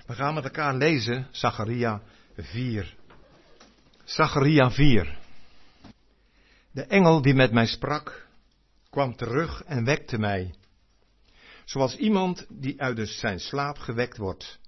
We gaan met elkaar lezen Zacharia 4. Zacharia 4. De engel die met mij sprak, kwam terug en wekte mij. Zoals iemand die uit zijn slaap gewekt wordt.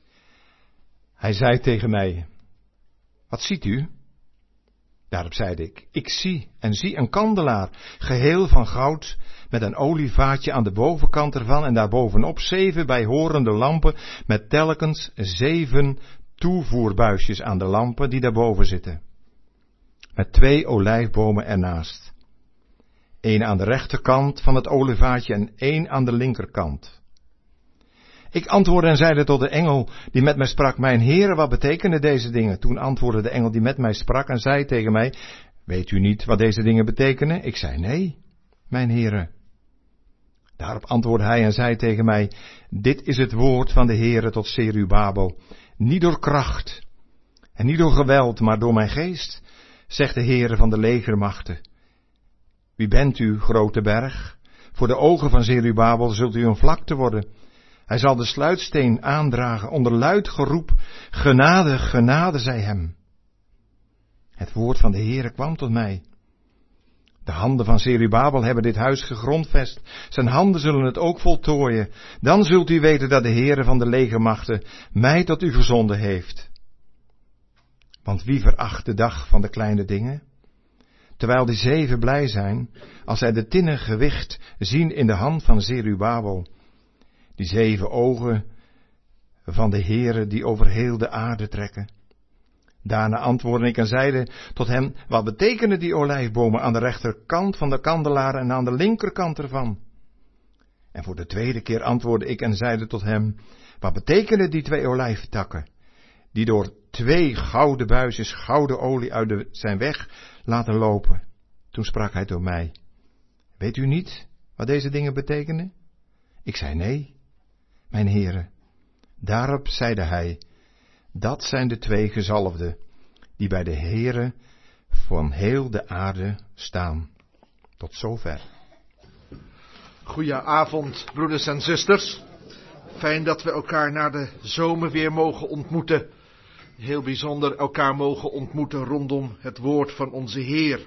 Hij zei tegen mij, wat ziet u? Daarop zeide ik zie en zie een kandelaar, geheel van goud, met een olievaatje aan de bovenkant ervan en daarbovenop 7 bijhorende lampen met telkens 7 toevoerbuisjes aan de lampen die daarboven zitten. Met 2 olijfbomen ernaast. 1 aan de rechterkant van het olievaatje en 1 aan de linkerkant. Ik antwoordde en zeide tot de engel die met mij sprak, mijn Heere, wat betekenen deze dingen? Toen antwoordde de engel die met mij sprak en zei tegen mij, weet u niet wat deze dingen betekenen? Ik zei, nee, mijn Heere. Daarop antwoordde hij en zei tegen mij, dit is het woord van de Heere tot Zerubabel, niet door kracht en niet door geweld, maar door mijn geest, zegt de Heere van de legermachten. Wie bent u, grote berg? Voor de ogen van Zerubabel zult u een vlakte worden. Hij zal de sluitsteen aandragen onder luid geroep, genade, genade zij hem. Het woord van de Heere kwam tot mij. De handen van Zerubabel hebben dit huis gegrondvest. Zijn handen zullen het ook voltooien. Dan zult u weten dat de Heere van de legermachten mij tot u verzonden heeft. Want wie veracht de dag van de kleine dingen? Terwijl die 7 blij zijn, als zij de tinnen gewicht zien in de hand van Zerubabel. Die 7 ogen van de Heere die over heel de aarde trekken. Daarna antwoordde ik en zeide tot hem, wat betekenen die olijfbomen aan de rechterkant van de kandelaar en aan de linkerkant ervan? En voor de 2e keer antwoordde ik en zeide tot hem, wat betekenen die 2 olijftakken, die door 2 gouden buisjes gouden olie uit zijn weg laten lopen? Toen sprak hij tot mij, weet u niet wat deze dingen betekenen? Ik zei nee, mijn Heere. Daarop zeide hij, dat zijn de 2 gezalfden, die bij de Heere van heel de aarde staan. Tot zover. Goedenavond, broeders en zusters. Fijn dat we elkaar na de zomer weer mogen ontmoeten. Heel bijzonder elkaar mogen ontmoeten rondom het woord van onze Heer.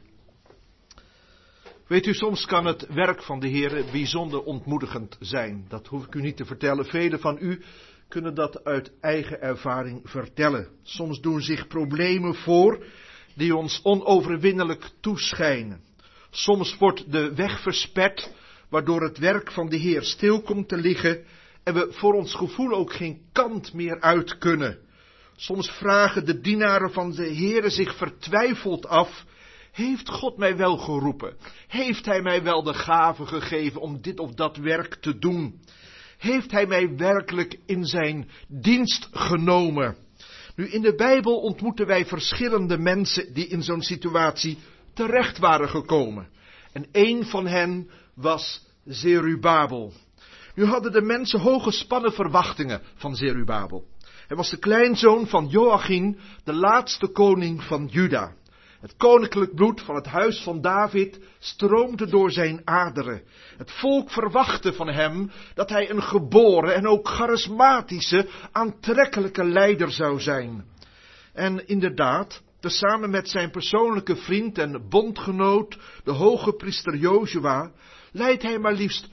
Weet u, soms kan het werk van de Heer bijzonder ontmoedigend zijn. Dat hoef ik u niet te vertellen. Velen van u kunnen dat uit eigen ervaring vertellen. Soms doen zich problemen voor die ons onoverwinnelijk toeschijnen. Soms wordt de weg versperd, waardoor het werk van de Heer stil komt te liggen en we voor ons gevoel ook geen kant meer uit kunnen. Soms vragen de dienaren van de Heer zich vertwijfeld af, heeft God mij wel geroepen? Heeft Hij mij wel de gave gegeven om dit of dat werk te doen? Heeft Hij mij werkelijk in zijn dienst genomen? Nu, in de Bijbel ontmoeten wij verschillende mensen die in zo'n situatie terecht waren gekomen. En één van hen was Zerubabel. Nu hadden de mensen hooggespannen verwachtingen van Zerubabel. Hij was de kleinzoon van Joachim, de laatste koning van Juda. Het koninklijk bloed van het huis van David stroomde door zijn aderen. Het volk verwachtte van hem dat hij een geboren en ook charismatische, aantrekkelijke leider zou zijn. En inderdaad, tezamen met zijn persoonlijke vriend en bondgenoot, de hoge priester Jozua, leidt hij maar liefst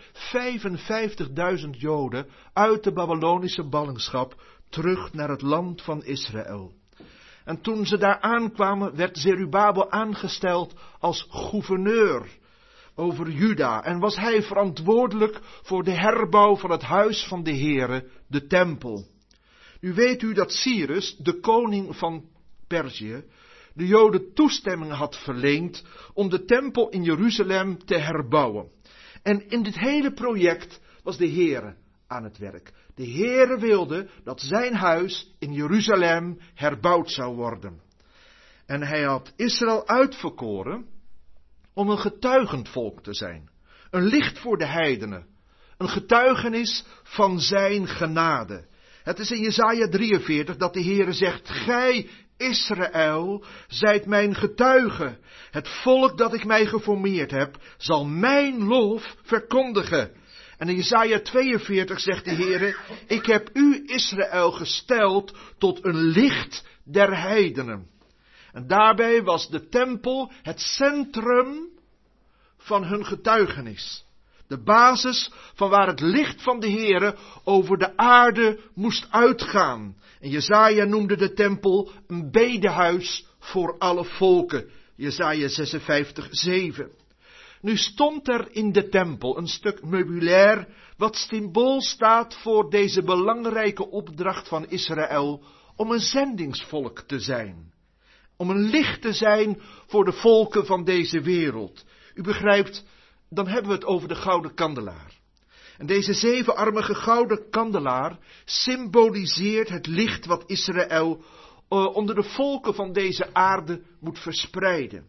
55.000 Joden uit de Babylonische ballingschap terug naar het land van Israël. En toen ze daar aankwamen, werd Zerubabel aangesteld als gouverneur over Juda. En was hij verantwoordelijk voor de herbouw van het huis van de Heere, de tempel. Nu weet u dat Cyrus, de koning van Perzië, de Joden toestemming had verleend om de tempel in Jeruzalem te herbouwen. En in dit hele project was de Heere aan het werk. De Heere wilde dat zijn huis in Jeruzalem herbouwd zou worden. En hij had Israël uitverkoren om een getuigend volk te zijn. Een licht voor de heidenen. Een getuigenis van zijn genade. Het is in Jesaja 43 dat de Heere zegt, gij Israël, zijt mijn getuige. Het volk dat ik mij geformeerd heb, zal mijn lof verkondigen. En in Jesaja 42 zegt de Heere, ik heb u Israël gesteld tot een licht der heidenen. En daarbij was de tempel het centrum van hun getuigenis. De basis van waar het licht van de Heere over de aarde moest uitgaan. En Jesaja noemde de tempel een bedehuis voor alle volken. Jesaja 56:7. Nu stond er in de tempel een stuk meubilair wat symbool staat voor deze belangrijke opdracht van Israël om een zendingsvolk te zijn. Om een licht te zijn voor de volken van deze wereld. U begrijpt, dan hebben we het over de gouden kandelaar. En deze zevenarmige gouden kandelaar symboliseert het licht wat Israël onder de volken van deze aarde moet verspreiden.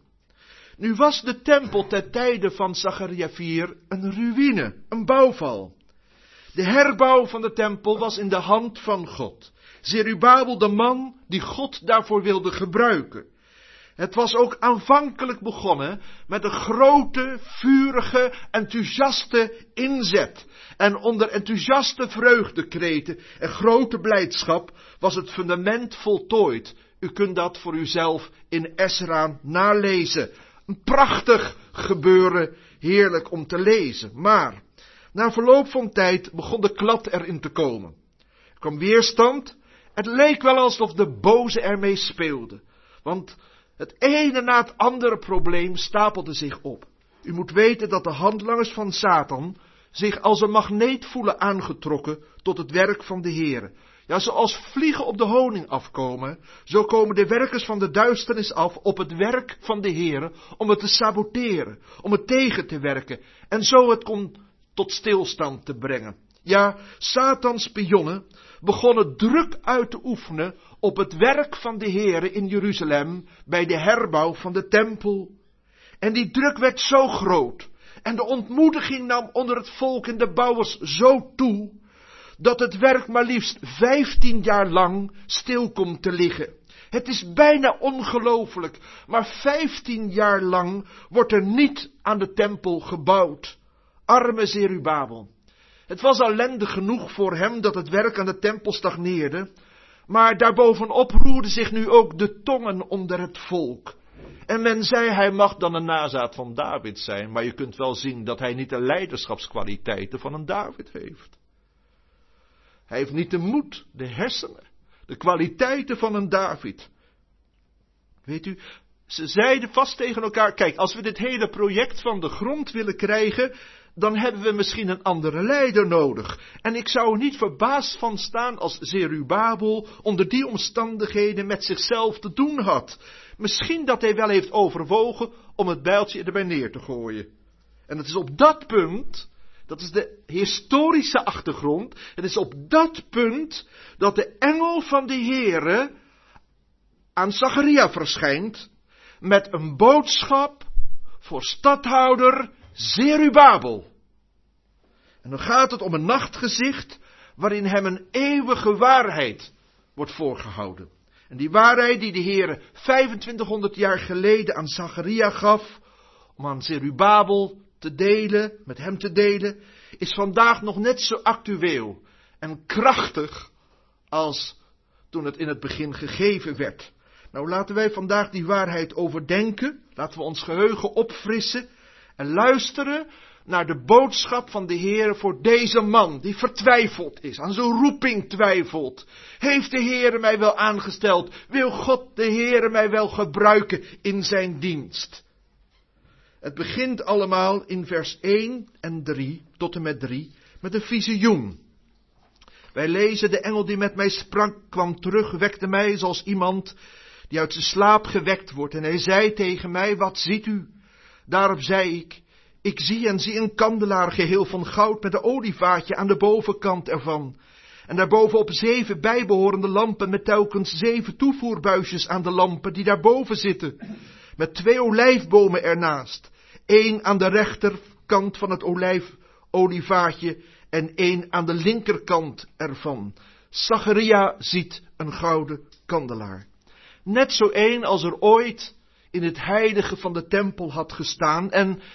Nu was de tempel ten tijde van Zacharia 4 een ruïne, een bouwval. De herbouw van de tempel was in de hand van God. Zerubabel, de man die God daarvoor wilde gebruiken. Het was ook aanvankelijk begonnen met een grote, vurige, enthousiaste inzet. En onder enthousiaste vreugdekreten en grote blijdschap was het fundament voltooid. U kunt dat voor uzelf in Esra nalezen. Een prachtig gebeuren, heerlijk om te lezen. Maar na verloop van tijd begon de klad erin te komen. Er kwam weerstand. Het leek wel alsof de boze ermee speelde. Want het ene na het andere probleem stapelde zich op. U moet weten dat de handlangers van Satan zich als een magneet voelen aangetrokken tot het werk van de Heere. Ja, zoals vliegen op de honing afkomen, zo komen de werkers van de duisternis af op het werk van de Heere om het te saboteren, om het tegen te werken en zo het tot stilstand te brengen. Ja, Satans spionnen begonnen druk uit te oefenen op het werk van de Heere in Jeruzalem bij de herbouw van de tempel. En die druk werd zo groot en de ontmoediging nam onder het volk en de bouwers zo toe, dat het werk maar liefst 15 jaar lang stil komt te liggen. Het is bijna ongelooflijk, maar 15 jaar lang wordt er niet aan de tempel gebouwd. Arme Zerubabel. Het was ellendig genoeg voor hem dat het werk aan de tempel stagneerde, maar daarbovenop roerden zich nu ook de tongen onder het volk. En men zei, hij mag dan een nazaat van David zijn, maar je kunt wel zien dat hij niet de leiderschapskwaliteiten van een David heeft. Hij heeft niet de moed, de hersenen, de kwaliteiten van een David. Weet u, ze zeiden vast tegen elkaar, kijk, als we dit hele project van de grond willen krijgen, dan hebben we misschien een andere leider nodig. En ik zou er niet verbaasd van staan als Zerubabel onder die omstandigheden met zichzelf te doen had. Misschien dat hij wel heeft overwogen om het bijltje erbij neer te gooien. En het is op dat punt, dat is de historische achtergrond, het is op dat punt dat de engel van de Heere aan Zacharia verschijnt met een boodschap voor stadhouder Zerubabel. En dan gaat het om een nachtgezicht waarin hem een eeuwige waarheid wordt voorgehouden. En die waarheid die de Heere 2500 jaar geleden aan Zacharia gaf, om aan Zerubabel te delen, met hem te delen, is vandaag nog net zo actueel en krachtig als toen het in het begin gegeven werd. Nou, laten wij vandaag die waarheid overdenken, laten we ons geheugen opfrissen en luisteren naar de boodschap van de Heere voor deze man die vertwijfeld is, aan zijn roeping twijfelt. Heeft de Heere mij wel aangesteld? Wil God de Heere mij wel gebruiken in zijn dienst? Het begint allemaal in vers 1 en 3 tot en met 3 met een visioen. Wij lezen, de engel die met mij sprak kwam terug, wekte mij zoals iemand die uit zijn slaap gewekt wordt. En hij zei tegen mij, wat ziet u? Daarop zei ik zie een kandelaar geheel van goud met een olievaatje aan de bovenkant ervan. En daarbovenop 7 bijbehorende lampen met telkens 7 toevoerbuisjes aan de lampen die daarboven zitten. Met 2 olijfbomen ernaast. 1 aan de rechterkant van het olievaatje en 1 aan de linkerkant ervan. Zacharia ziet een gouden kandelaar. Net zo één als er ooit in het heilige van de tempel had gestaan. En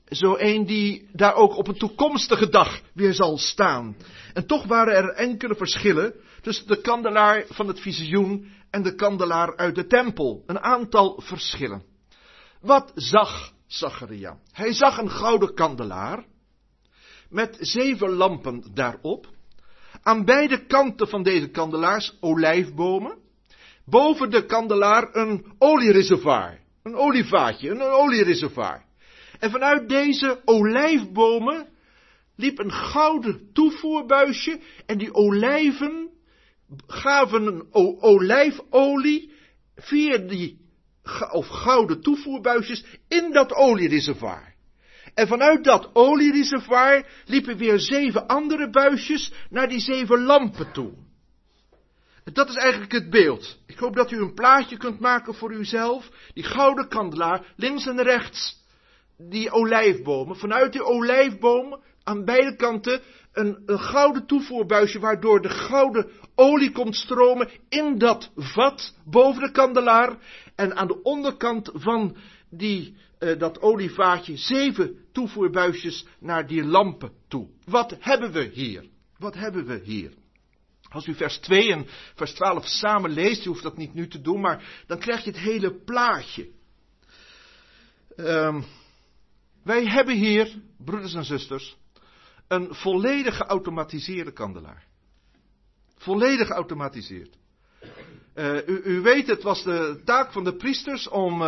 Zo een die daar ook op een toekomstige dag weer zal staan. En toch waren er enkele verschillen tussen de kandelaar van het visioen en de kandelaar uit de tempel. Een aantal verschillen. Wat zag Zacharia? Hij zag een gouden kandelaar met 7 lampen daarop. Aan beide kanten van deze kandelaars olijfbomen. Boven de kandelaar een oliereservoir. Een olievaatje, een oliereservoir. En vanuit deze olijfbomen liep een gouden toevoerbuisje. En die olijven gaven een olijfolie via die gouden toevoerbuisjes in dat oliereservoir. En vanuit dat oliereservoir liepen weer 7 andere buisjes naar die 7 lampen toe. Dat is eigenlijk het beeld. Ik hoop dat u een plaatje kunt maken voor uzelf. Die gouden kandelaar, links en rechts. Die olijfbomen. Vanuit die olijfbomen aan beide kanten een gouden toevoerbuisje waardoor de gouden olie komt stromen in dat vat boven de kandelaar. En aan de onderkant van dat olievaatje 7 toevoerbuisjes naar die lampen toe. Wat hebben we hier? Wat hebben we hier? Als u vers 2 en vers 12 samen leest, u hoeft dat niet nu te doen, maar dan krijg je het hele plaatje. Wij hebben hier, broeders en zusters, een volledig geautomatiseerde kandelaar. Volledig geautomatiseerd. U weet, het was de taak van de priesters om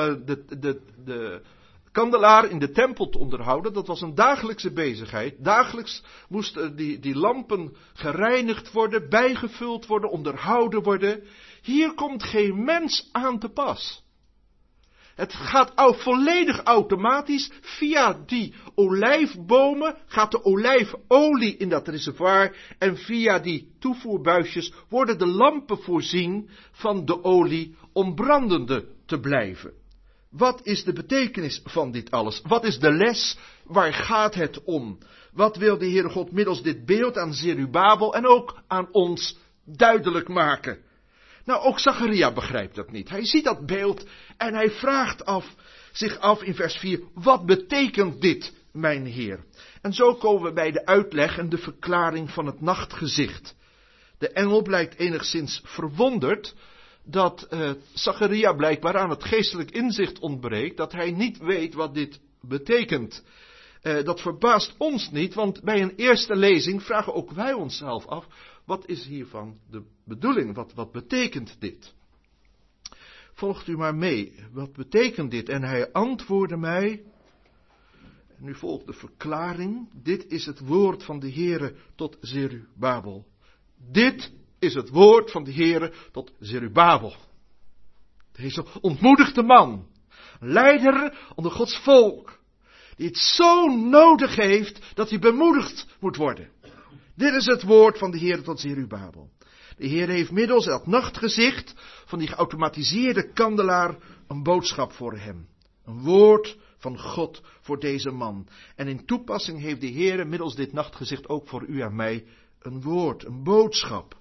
de kandelaar in de tempel te onderhouden. Dat was een dagelijkse bezigheid. Dagelijks moesten die lampen gereinigd worden, bijgevuld worden, onderhouden worden. Hier komt geen mens aan te pas. Het gaat volledig automatisch. Via die olijfbomen gaat de olijfolie in dat reservoir. En via die toevoerbuisjes worden de lampen voorzien van de olie om brandende te blijven. Wat is de betekenis van dit alles? Wat is de les? Waar gaat het om? Wat wil de Heere God middels dit beeld aan Zerubabel en ook aan ons duidelijk maken? Nou, ook Zacharia begrijpt dat niet. Hij ziet dat beeld en hij vraagt zich af in vers 4, wat betekent dit, mijn Heer? En zo komen we bij de uitleg en de verklaring van het nachtgezicht. De engel blijkt enigszins verwonderd dat Zacharia blijkbaar aan het geestelijk inzicht ontbreekt, dat hij niet weet wat dit betekent. Dat verbaast ons niet, want bij een eerste lezing vragen ook wij onszelf af, wat is hiervan de bedoeling? Wat betekent dit? Volgt u maar mee, wat betekent dit? En hij antwoordde mij, nu volgt de verklaring, dit is het woord van de Heere tot Zerubabel. Dit is het woord van de Heere tot Zerubabel. Deze ontmoedigde man, leider onder Gods volk, die het zo nodig heeft dat hij bemoedigd moet worden. Dit is het woord van de Heere tot Zerubabel. De Heere heeft middels dat nachtgezicht van die geautomatiseerde kandelaar een boodschap voor hem. Een woord van God voor deze man. En in toepassing heeft de Heere middels dit nachtgezicht ook voor u en mij een woord, een boodschap.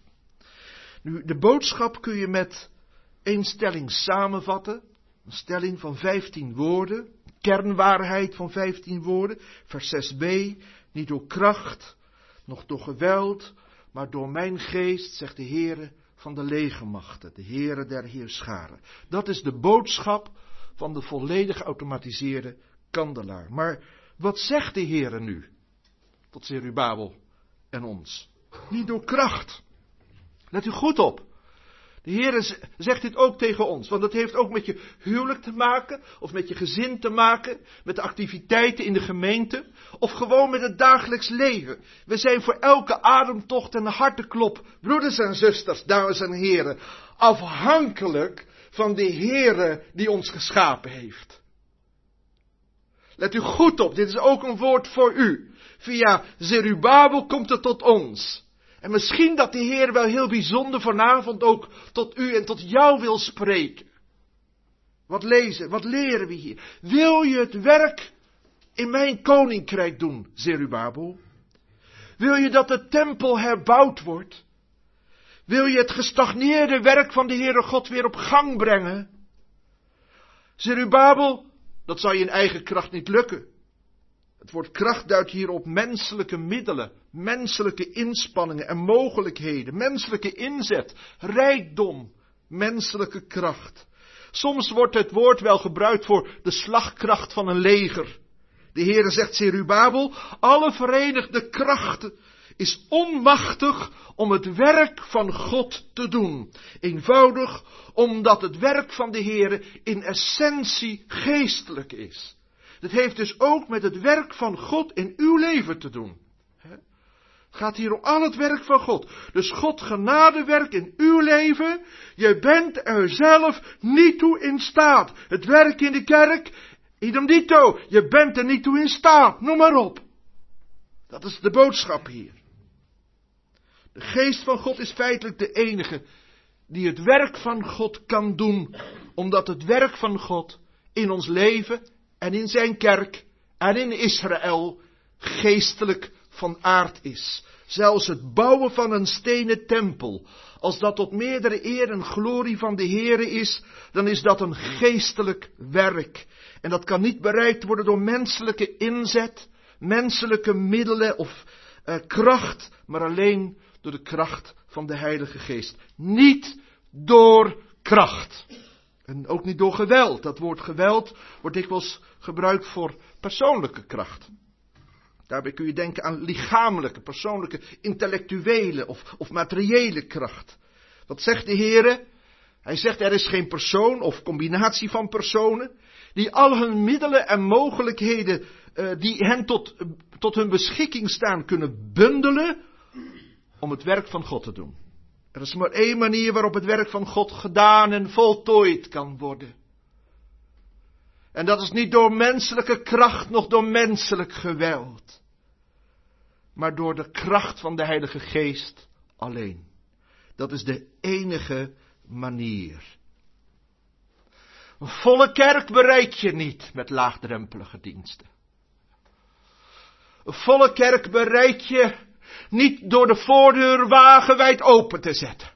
Nu, de boodschap kun je met 1 stelling samenvatten. Een stelling van 15 woorden. Kernwaarheid van 15 woorden. Vers 6b. Niet door kracht, noch door geweld, maar door mijn geest, zegt de Heere van de legermachten. De Heere der heerscharen. Dat is de boodschap van de volledig geautomatiseerde kandelaar. Maar wat zegt de Heere nu tot Zerubabel en ons? Niet door kracht. Let u goed op. De Heere zegt dit ook tegen ons, want het heeft ook met je huwelijk te maken, of met je gezin te maken, met de activiteiten in de gemeente, of gewoon met het dagelijks leven. We zijn voor elke ademtocht en harteklop, broeders en zusters, dames en heren, afhankelijk van de Heere die ons geschapen heeft. Let u goed op, dit is ook een woord voor u. Via Zerubabel komt het tot ons. En misschien dat de Heer wel heel bijzonder vanavond ook tot u en tot jou wil spreken. Wat lezen, wat leren we hier? Wil je het werk in mijn koninkrijk doen, Zerubabel? Wil je dat de tempel herbouwd wordt? Wil je het gestagneerde werk van de Heere God weer op gang brengen? Zerubabel, dat zal je in eigen kracht niet lukken. Het woord kracht duidt hier op menselijke middelen, menselijke inspanningen en mogelijkheden, menselijke inzet, rijkdom, menselijke kracht. Soms wordt het woord wel gebruikt voor de slagkracht van een leger. De Heere zegt Zerubabel, alle verenigde krachten is onmachtig om het werk van God te doen. Eenvoudig omdat het werk van de Heere in essentie geestelijk is. Dat heeft dus ook met het werk van God in uw leven te doen. Het gaat hier om al het werk van God. Dus God genadewerk in uw leven. Je bent er zelf niet toe in staat. Het werk in de kerk, idem dito. Je bent er niet toe in staat. Noem maar op. Dat is de boodschap hier. De geest van God is feitelijk de enige die het werk van God kan doen. Omdat het werk van God in ons leven en in zijn kerk en in Israël geestelijk van aard is. Zelfs het bouwen van een stenen tempel, als dat tot meerdere eer en glorie van de Heere is, dan is dat een geestelijk werk. En dat kan niet bereikt worden door menselijke inzet, menselijke middelen of kracht, maar alleen door de kracht van de Heilige Geest. Niet door kracht. En ook niet door geweld. Dat woord geweld wordt dikwijls gebruikt voor persoonlijke kracht. Daarbij kun je denken aan lichamelijke, persoonlijke, intellectuele of materiële kracht. Wat zegt de Heere? Hij zegt er is geen persoon of combinatie van personen die al hun middelen en mogelijkheden die hen tot hun beschikking staan kunnen bundelen om het werk van God te doen. Er is maar één manier waarop het werk van God gedaan en voltooid kan worden. En dat is niet door menselijke kracht, noch door menselijk geweld. Maar door de kracht van de Heilige Geest alleen. Dat is de enige manier. Een volle kerk bereik je niet met laagdrempelige diensten. Een volle kerk bereik je niet door de voordeur wagenwijd open te zetten.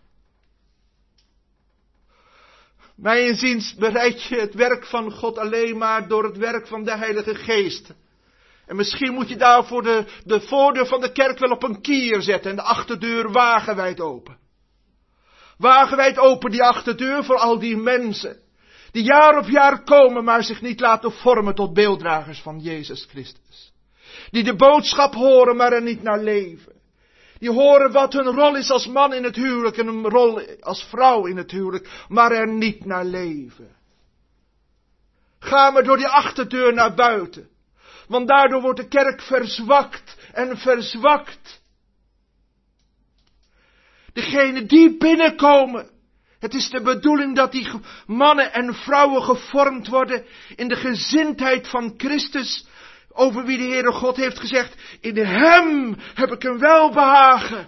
Mijn inziens bereik je het werk van God alleen maar door het werk van de Heilige Geest. En misschien moet je daarvoor de voordeur van de kerk wel op een kier zetten en de achterdeur wagenwijd open. Wagenwijd open die achterdeur voor al die mensen die jaar op jaar komen, maar zich niet laten vormen tot beelddragers van Jezus Christus. Die de boodschap horen, maar er niet naar leven. Die horen wat hun rol is als man in het huwelijk en hun rol als vrouw in het huwelijk, maar er niet naar leven. Ga maar door die achterdeur naar buiten. Want daardoor wordt de kerk verzwakt en verzwakt. Degenen die binnenkomen. Het is de bedoeling dat die mannen en vrouwen gevormd worden in de gezindheid van Christus. Over wie de Heere God heeft gezegd, in hem heb ik een welbehagen.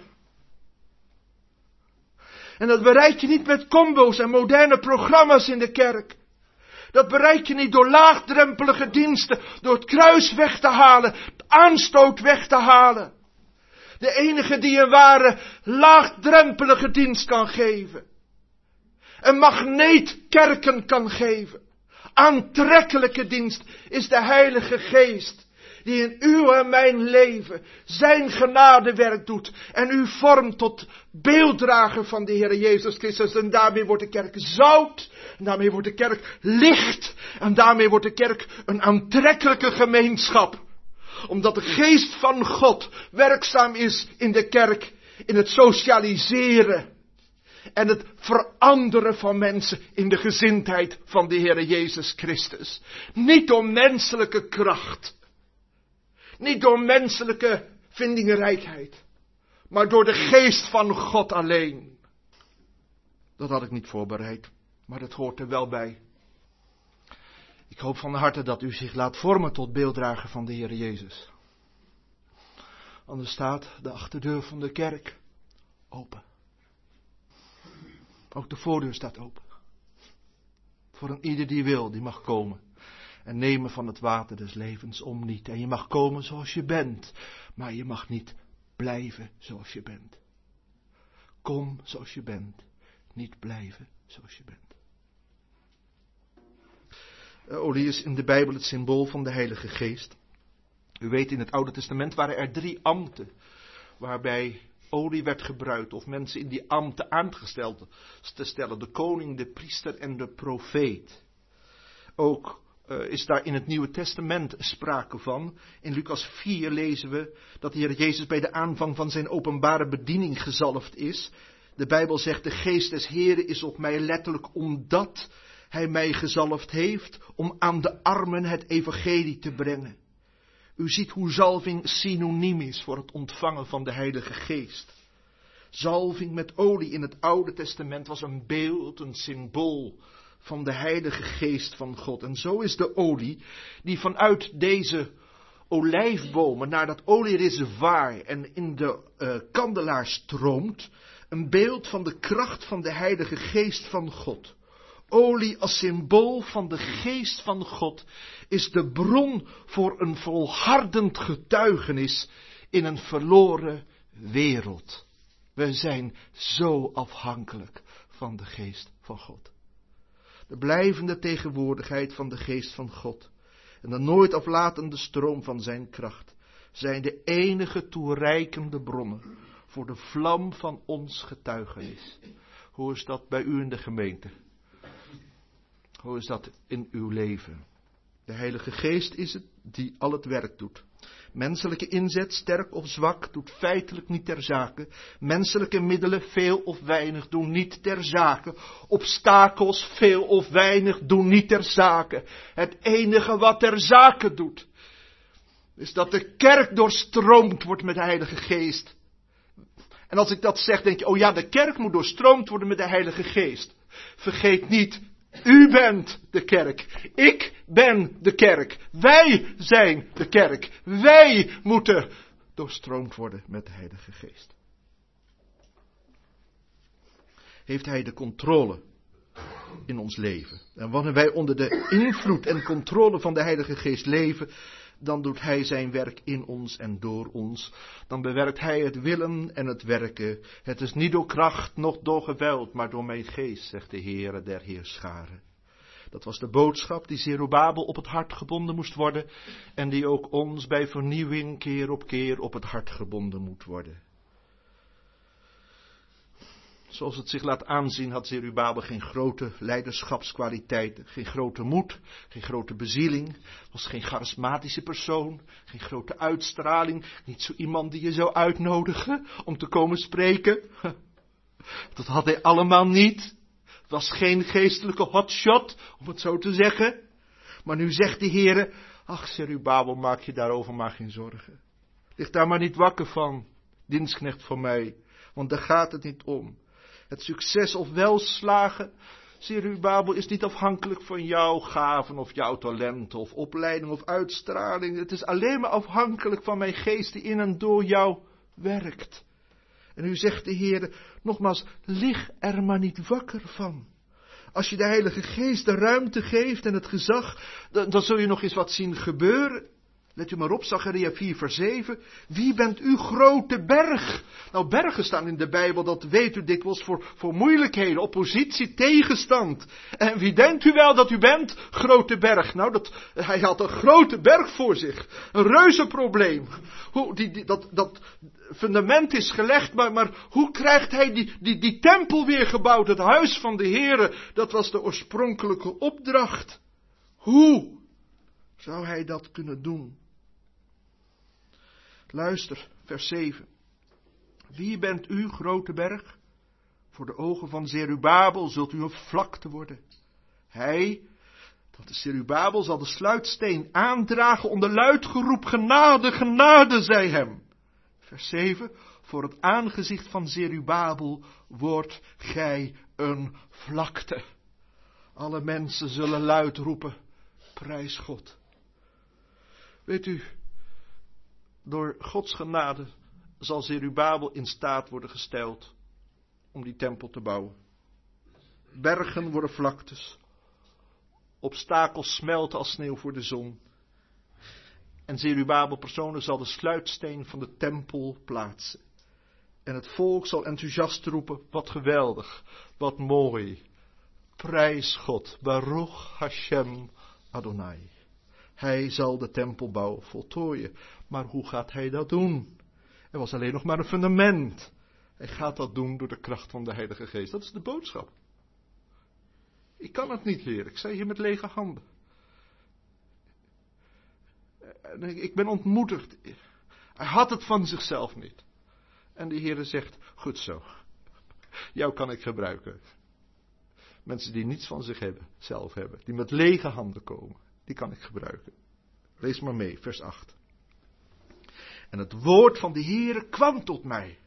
En dat bereik je niet met combo's en moderne programma's in de kerk. Dat bereik je niet door laagdrempelige diensten, door het kruis weg te halen, het aanstoot weg te halen. De enige die een ware laagdrempelige dienst kan geven. Een magneetkerken kan geven. Aantrekkelijke dienst is de Heilige Geest. Die in uw en mijn leven zijn genadewerk doet. En u vormt tot beelddrager van de Heer Jezus Christus. En daarmee wordt de kerk zout. En daarmee wordt de kerk licht. En daarmee wordt de kerk een aantrekkelijke gemeenschap. Omdat de geest van God werkzaam is in de kerk. In het socialiseren. En het veranderen van mensen in de gezindheid van de Heer Jezus Christus. Niet door menselijke kracht. Niet door menselijke vindingenrijkheid. Maar door de geest van God alleen. Dat had ik niet voorbereid. Maar dat hoort er wel bij. Ik hoop van harte dat u zich laat vormen tot beelddrager van de Heer Jezus. Anders staat de achterdeur van de kerk open. Ook de voordeur staat open. Voor een ieder die wil, die mag komen. En nemen van het water des levens om niet. En je mag komen zoals je bent. Maar je mag niet blijven zoals je bent. Kom zoals je bent. Niet blijven zoals je bent. Olie is in de Bijbel het symbool van de Heilige Geest. U weet, in het Oude Testament waren er 3 ambten waarbij olie werd gebruikt of mensen in die ambten aangesteld te stellen. De koning, de priester en de profeet. Ook is daar in het Nieuwe Testament sprake van. In Lucas 4 lezen we dat de Heer Jezus bij de aanvang van zijn openbare bediening gezalfd is. De Bijbel zegt, de geest des Heren is op mij, letterlijk omdat hij mij gezalfd heeft om aan de armen het evangelie te brengen. U ziet hoe zalving synoniem is voor het ontvangen van de Heilige Geest. Zalving met olie in het Oude Testament was een beeld, een symbool van de Heilige Geest van God. En zo is de olie die vanuit deze olijfbomen naar dat oliereservoir en in de kandelaar stroomt, een beeld van de kracht van de Heilige Geest van God. Olie als symbool van de Geest van God is de bron voor een volhardend getuigenis in een verloren wereld. We zijn zo afhankelijk van de Geest van God. De blijvende tegenwoordigheid van de Geest van God en de nooit aflatende stroom van zijn kracht zijn de enige toereikende bronnen voor de vlam van ons getuigenis. Hoe is dat bij u in de gemeente? Hoe is dat in uw leven? De Heilige Geest is het die al het werk doet. Menselijke inzet, sterk of zwak, doet feitelijk niet ter zake. Menselijke middelen, veel of weinig, doen niet ter zake. Obstakels, veel of weinig, doen niet ter zake. Het enige wat ter zake doet, is dat de kerk doorstroomd wordt met de Heilige Geest. En als ik dat zeg, denk je, oh ja, de kerk moet doorstroomd worden met de Heilige Geest. Vergeet niet, u bent de kerk. Ik ben de kerk. Wij zijn de kerk. Wij moeten doorstroomd worden met de Heilige Geest. Heeft Hij de controle in ons leven? En wanneer wij onder de invloed en controle van de Heilige Geest leven, dan doet Hij zijn werk in ons en door ons. Dan bewerkt Hij het willen en het werken. Het is niet door kracht, noch door geweld, maar door mijn geest, zegt de Heere der Heerscharen. Dat was de boodschap die Zerubabel op het hart gebonden moest worden. En die ook ons bij vernieuwing keer op het hart gebonden moet worden. Zoals het zich laat aanzien had Zerubabel geen grote leiderschapskwaliteiten, geen grote moed, geen grote bezieling, was geen charismatische persoon, geen grote uitstraling, niet zo iemand die je zou uitnodigen om te komen spreken. Dat had hij allemaal niet. Het was geen geestelijke hotshot, om het zo te zeggen. Maar nu zegt de Heere, ach Zerubabel, maak je daarover maar geen zorgen. Lig daar maar niet wakker van, dienstknecht van mij, want daar gaat het niet om. Het succes of welslagen, Zerubabel, is niet afhankelijk van jouw gaven of jouw talenten of opleiding of uitstraling. Het is alleen maar afhankelijk van mijn geest die in en door jou werkt. En nu zegt de Heer, nogmaals, lig er maar niet wakker van. Als je de Heilige Geest de ruimte geeft en het gezag, dan zul je nog eens wat zien gebeuren. Let u maar op, Zacharia 4 vers 7. Wie bent u, grote berg? Nou, bergen staan in de Bijbel, dat weet u dikwijls, voor moeilijkheden, oppositie, tegenstand. En wie denkt u wel dat u bent? Grote berg. Nou, hij had een grote berg voor zich. Een reuzenprobleem. Dat fundament is gelegd, maar hoe krijgt hij die tempel weer gebouwd? Het huis van de Heere, dat was de oorspronkelijke opdracht. Hoe zou hij dat kunnen doen? Luister, vers 7. Wie bent u, grote berg? Voor de ogen van Zerubabel zult u een vlakte worden. Hij, dat is Zerubabel, zal de sluitsteen aandragen onder luid geroep, genade, genade, zij hem. Vers 7. Voor het aangezicht van Zerubabel wordt gij een vlakte. Alle mensen zullen luid roepen, prijs God. Weet u, door Gods genade zal Zerubabel in staat worden gesteld om die tempel te bouwen. Bergen worden vlaktes. Obstakels smelten als sneeuw voor de zon. En Zerubabel persoonlijk zal de sluitsteen van de tempel plaatsen. En het volk zal enthousiast roepen, wat geweldig, wat mooi. Prijs God, Baruch Hashem Adonai. Hij zal de tempelbouw voltooien. Maar hoe gaat hij dat doen? Er was alleen nog maar een fundament. Hij gaat dat doen door de kracht van de Heilige Geest. Dat is de boodschap. Ik kan het niet, Heer. Ik sta hier met lege handen. Ik ben ontmoedigd. Hij had het van zichzelf niet. En de Heer zegt, goed zo. Jou kan ik gebruiken. Mensen die niets van zich hebben, zelf hebben. Die met lege handen komen. Die kan ik gebruiken. Lees maar mee, vers 8. En het woord van de Heere kwam tot mij.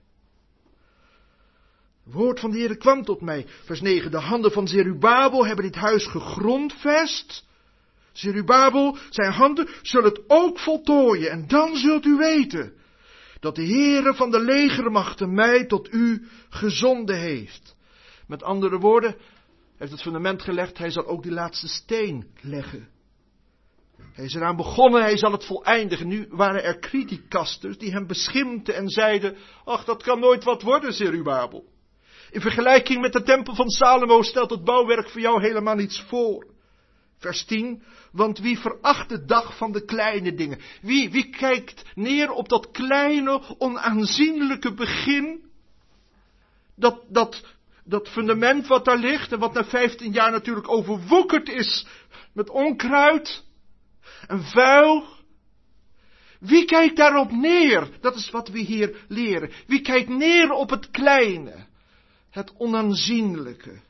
Het woord van de Heere kwam tot mij. Vers 9. De handen van Zerubabel hebben dit huis gegrondvest. Zerubabel, zijn handen zullen het ook voltooien. En dan zult u weten dat de Heere van de legermachten mij tot u gezonden heeft. Met andere woorden, hij heeft het fundament gelegd, hij zal ook die laatste steen leggen. Hij is eraan begonnen, hij zal het voleindigen. Nu waren er criticasters die hem beschimpten en zeiden, ach, dat kan nooit wat worden, Zerubabel. In vergelijking met de tempel van Salomo stelt het bouwwerk voor jou helemaal niets voor. Vers 10, want wie veracht de dag van de kleine dingen? Wie kijkt neer op dat kleine, onaanzienlijke begin? Dat fundament wat daar ligt en wat na 15 jaar natuurlijk overwoekerd is met onkruid en vuil. Wie kijkt daarop neer? Dat is wat we hier leren. Wie kijkt neer op het kleine, het onaanzienlijke?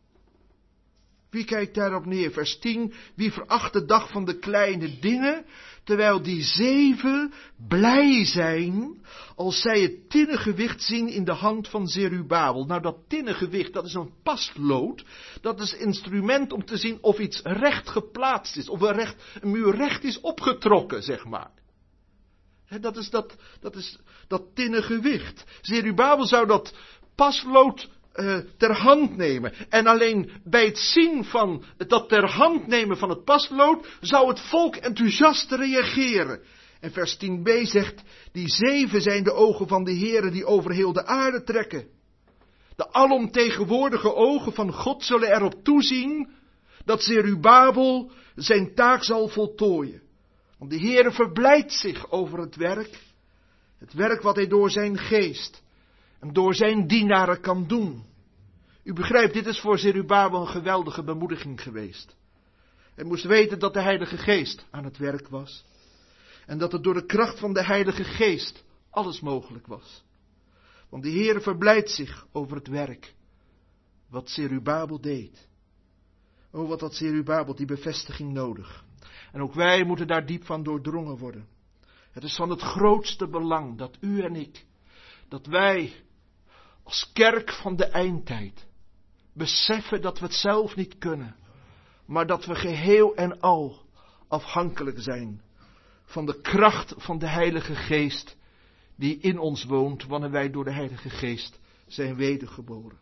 Wie kijkt daarop neer? Vers 10. Wie veracht de dag van de kleine dingen, terwijl die 7 blij zijn als zij het tinnen gewicht zien in de hand van Zerubabel. Nou, dat tinnen gewicht, dat is een paslood. Dat is instrument om te zien of iets recht geplaatst is. Of een muur recht is opgetrokken, zeg maar. Dat is dat tinnen gewicht. Zerubabel zou dat paslood ter hand nemen. En alleen bij het zien van dat ter hand nemen van het paslood zou het volk enthousiast reageren. En vers 10b zegt, die 7 zijn de ogen van de Heere die over heel de aarde trekken. De alomtegenwoordige ogen van God zullen erop toezien dat Zerubabel zijn taak zal voltooien. Want de Heere verblijdt zich over het werk wat hij door zijn geest en door zijn dienaren kan doen. U begrijpt, dit is voor Zerubabel een geweldige bemoediging geweest. Hij moest weten dat de Heilige Geest aan het werk was. En dat het door de kracht van de Heilige Geest alles mogelijk was. Want de Heere verblijdt zich over het werk wat Zerubabel deed. Oh, wat had Zerubabel die bevestiging nodig. En ook wij moeten daar diep van doordrongen worden. Het is van het grootste belang dat u en ik, dat wij als kerk van de eindtijd beseffen dat we het zelf niet kunnen, maar dat we geheel en al afhankelijk zijn van de kracht van de Heilige Geest die in ons woont wanneer wij door de Heilige Geest zijn wedergeboren.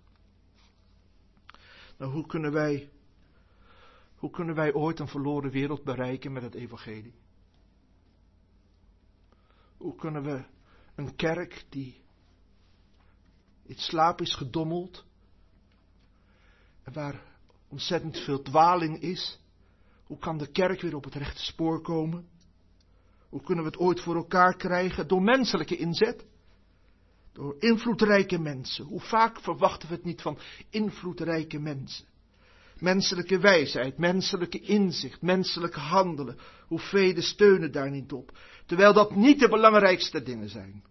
Nou, hoe kunnen wij ooit een verloren wereld bereiken met het evangelie? Hoe kunnen we een kerk die in slaap is gedommeld en waar ontzettend veel dwaling is, hoe kan de kerk weer op het rechte spoor komen? Hoe kunnen we het ooit voor elkaar krijgen? Door menselijke inzet. Door invloedrijke mensen. Hoe vaak verwachten we het niet van invloedrijke mensen? Menselijke wijsheid, menselijke inzicht, menselijk handelen. Hoe velen steunen daar niet op. Terwijl dat niet de belangrijkste dingen zijn.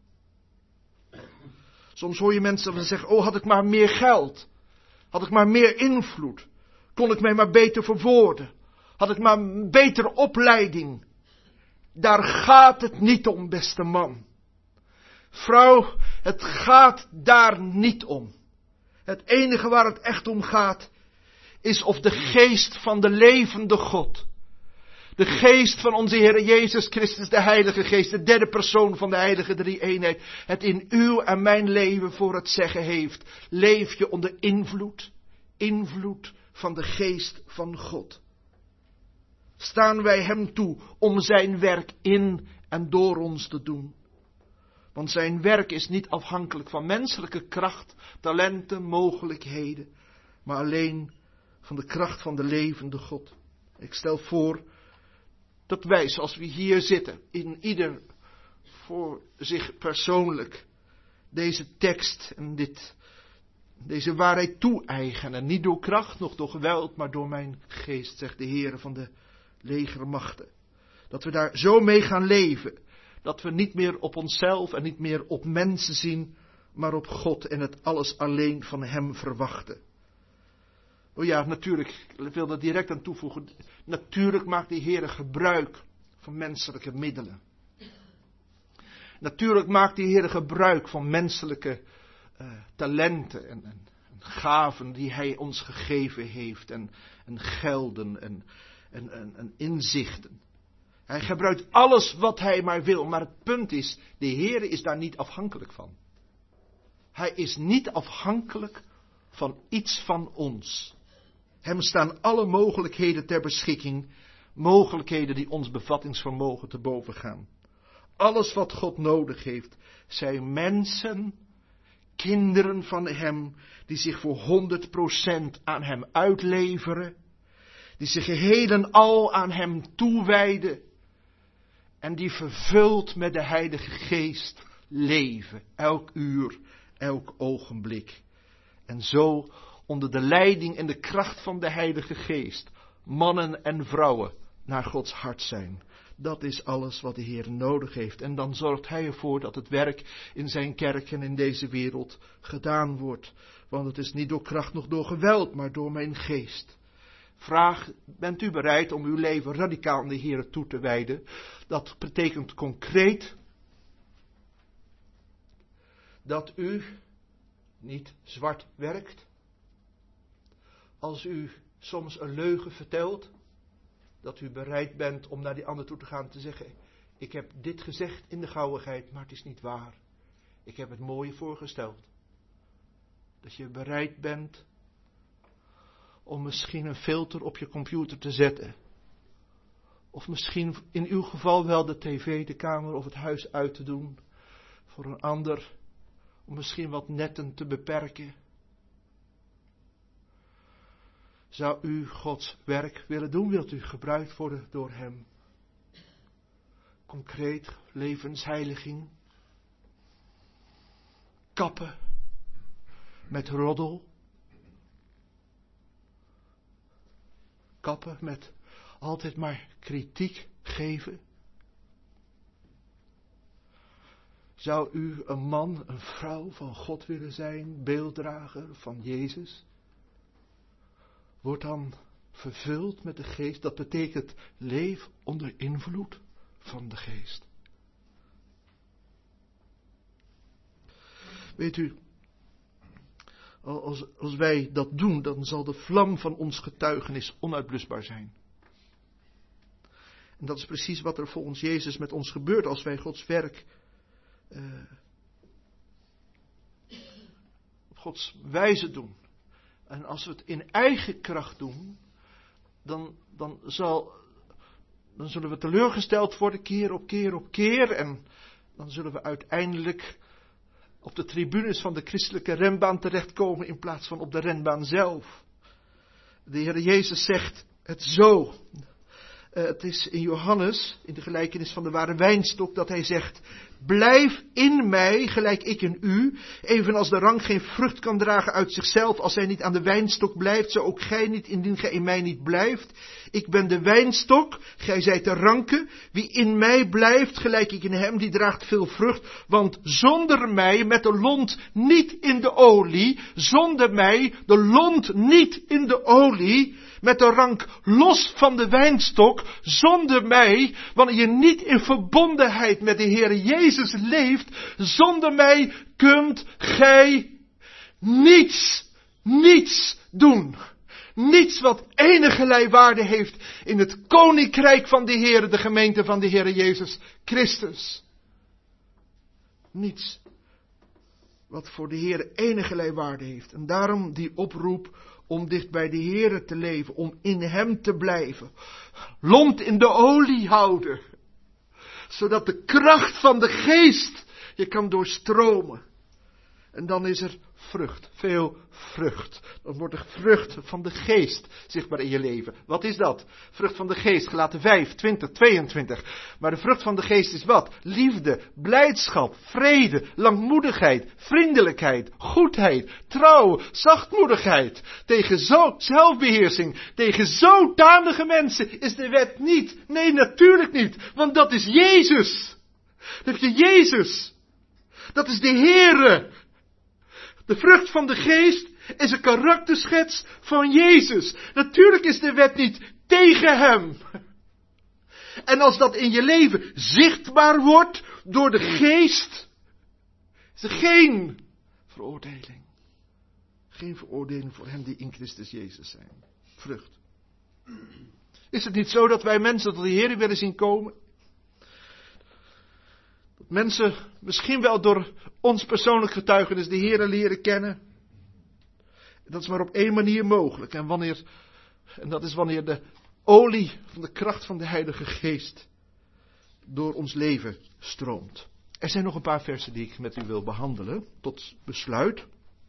Soms hoor je mensen zeggen, oh, had ik maar meer geld. Had ik maar meer invloed. Kon ik mij maar beter verwoorden. Had ik maar een betere opleiding. Daar gaat het niet om, beste man. Vrouw, het gaat daar niet om. Het enige waar het echt om gaat, is of de geest van de levende God, de geest van onze Heer Jezus Christus, de Heilige Geest, de derde persoon van de Heilige Drie-eenheid, het in uw en mijn leven voor het zeggen heeft. Leef je onder invloed van de geest van God. Staan wij hem toe om zijn werk in en door ons te doen. Want zijn werk is niet afhankelijk van menselijke kracht, talenten, mogelijkheden, maar alleen van de kracht van de levende God. Ik stel voor Dat wij, zoals we hier zitten, in ieder voor zich persoonlijk, deze tekst en deze waarheid toe-eigenen. Niet door kracht, noch door geweld, maar door mijn geest, zegt de Heere van de legermachten. Dat we daar zo mee gaan leven. Dat we niet meer op onszelf en niet meer op mensen zien, maar op God en het alles alleen van Hem verwachten. Oh ja, natuurlijk, ik wil er direct aan toevoegen. Natuurlijk maakt de Heere gebruik van menselijke middelen. Natuurlijk maakt de Heere gebruik van menselijke talenten en gaven die Hij ons gegeven heeft. En gelden en inzichten. Hij gebruikt alles wat Hij maar wil. Maar het punt is, de Heere is daar niet afhankelijk van. Hij is niet afhankelijk van iets van ons. Hem staan alle mogelijkheden ter beschikking. Mogelijkheden die ons bevattingsvermogen te boven gaan. Alles wat God nodig heeft, zijn mensen, kinderen van Hem, die zich voor 100% aan Hem uitleveren. Die zich geheel en al aan Hem toewijden. En die vervuld met de Heilige Geest leven. Elk uur, elk ogenblik. En zo onder de leiding en de kracht van de Heilige Geest. Mannen en vrouwen naar Gods hart zijn. Dat is alles wat de Heer nodig heeft. En dan zorgt Hij ervoor dat het werk in zijn kerk en in deze wereld gedaan wordt. Want het is niet door kracht noch door geweld, maar door mijn geest. Vraag, bent u bereid om uw leven radicaal aan de Heer toe te wijden? Dat betekent concreet dat u niet zwart werkt. Als u soms een leugen vertelt, dat u bereid bent om naar die ander toe te gaan en te zeggen, ik heb dit gezegd in de gauwigheid, maar het is niet waar. Ik heb het mooie voorgesteld. Dat je bereid bent om misschien een filter op je computer te zetten. Of misschien in uw geval wel de tv, de kamer of het huis uit te doen. Voor een ander, om misschien wat netten te beperken. Zou u Gods werk willen doen? Wilt u gebruikt worden door Hem? Concreet, levensheiliging. Kappen met roddel. Kappen met altijd maar kritiek geven. Zou u een man, een vrouw van God willen zijn, beelddrager van Jezus? Word dan vervuld met de Geest. Dat betekent leef onder invloed van de Geest. Weet u, als wij dat doen, dan zal de vlam van ons getuigenis onuitblusbaar zijn. En dat is precies wat er volgens Jezus met ons gebeurt als wij Gods werk op Gods wijze doen. En als we het in eigen kracht doen, dan zullen we teleurgesteld worden keer op keer op keer. En dan zullen we uiteindelijk op de tribunes van de christelijke renbaan terechtkomen in plaats van op de renbaan zelf. De Heer Jezus zegt het zo. Het is in Johannes, in de gelijkenis van de ware wijnstok, dat hij zegt, blijf in mij, gelijk ik in u, evenals de rank geen vrucht kan dragen uit zichzelf, als hij niet aan de wijnstok blijft, zo ook gij niet, indien gij in mij niet blijft. Ik ben de wijnstok, gij zijt de ranken, wie in mij blijft, gelijk ik in hem, die draagt veel vrucht, want zonder mij, met de lont niet in de olie, zonder mij, de lont niet in de olie, met de rank los van de wijnstok, zonder mij, wanneer je niet in verbondenheid met de Heer Jezus leeft, zonder mij kunt gij niets doen. Niets wat enige waarde heeft in het koninkrijk van de Heer, de gemeente van de Heer Jezus Christus. Niets wat voor de Heer enige waarde heeft. En daarom die oproep om dicht bij de Heer te leven, om in Hem te blijven. Lont in de olie houden. Zodat de kracht van de Geest je kan doorstromen. En dan is er vrucht, veel vrucht. Dan wordt er vrucht van de geest zichtbaar in je leven. Wat is dat? Vrucht van de geest, Galaten 5, 20, 22. Maar de vrucht van de geest is wat? Liefde, blijdschap, vrede, langmoedigheid, vriendelijkheid, goedheid, trouw, zachtmoedigheid. Tegen zelfbeheersing, tegen zodanige mensen is de wet niet. Nee, natuurlijk niet, want dat is Jezus. Dan heb je Jezus. Dat is de Heere. De vrucht van de geest is een karakterschets van Jezus. Natuurlijk is de wet niet tegen hem. En als dat in je leven zichtbaar wordt door de geest, is er geen veroordeling. Geen veroordeling voor hen die in Christus Jezus zijn. Vrucht. Is het niet zo dat wij mensen tot de Heer willen zien komen? Dat mensen misschien wel door ons persoonlijk getuigenis de Heer leren kennen. Dat is maar op één manier mogelijk. En dat is wanneer de olie van de kracht van de Heilige Geest door ons leven stroomt. Er zijn nog een paar versen die ik met u wil behandelen. Tot besluit.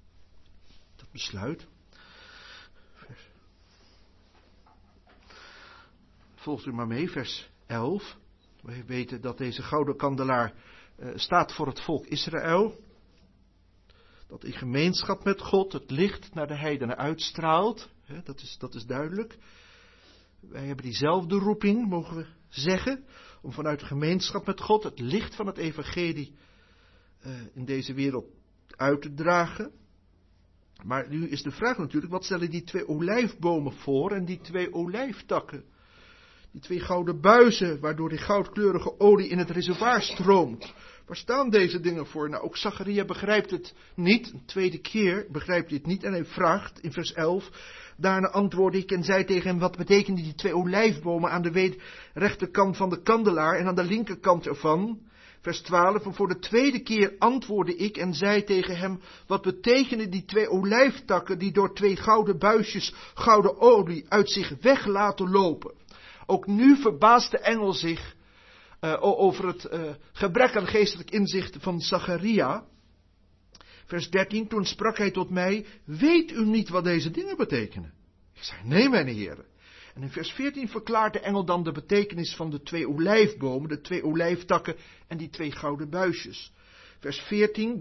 Volgt u maar mee, vers 11. We weten dat deze gouden kandelaar staat voor het volk Israël. Dat in gemeenschap met God het licht naar de heidenen uitstraalt. Dat is duidelijk. Wij hebben diezelfde roeping, mogen we zeggen, om vanuit de gemeenschap met God het licht van het evangelie in deze wereld uit te dragen. Maar nu is de vraag natuurlijk, wat stellen die 2 olijfbomen voor en die 2 olijftakken? Die 2 gouden buizen, waardoor die goudkleurige olie in het reservoir stroomt. Waar staan deze dingen voor? Nou, ook Zacharia begrijpt het niet. Een tweede keer begrijpt hij het niet. En hij vraagt in vers 11. Daarna antwoordde ik en zei tegen hem, wat betekenen die 2 olijfbomen aan de rechterkant van de kandelaar en aan de linkerkant ervan? Vers 12. En voor de tweede keer antwoordde ik en zei tegen hem, wat betekenen die 2 olijftakken die door 2 gouden buisjes gouden olie uit zich weg laten lopen? Ook nu verbaast de engel zich over het gebrek aan geestelijk inzicht van Zacharia. Vers 13, toen sprak hij tot mij, weet u niet wat deze dingen betekenen? Ik zei, nee mijn heren. En in vers 14 verklaart de engel dan de betekenis van de 2 olijfbomen, de 2 olijftakken en die 2 gouden buisjes. Vers 14,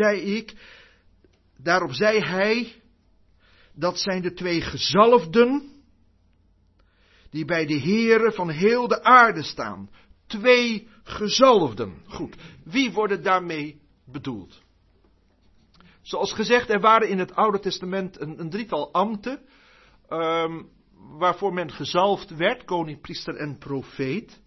daarop zei hij, dat zijn de 2 gezalfden, die bij de Heere van heel de aarde staan. 2 gezalfden. Goed, wie worden daarmee bedoeld? Zoals gezegd, er waren in het Oude Testament een drietal ambten, waarvoor men gezalfd werd, koning, priester en profeet.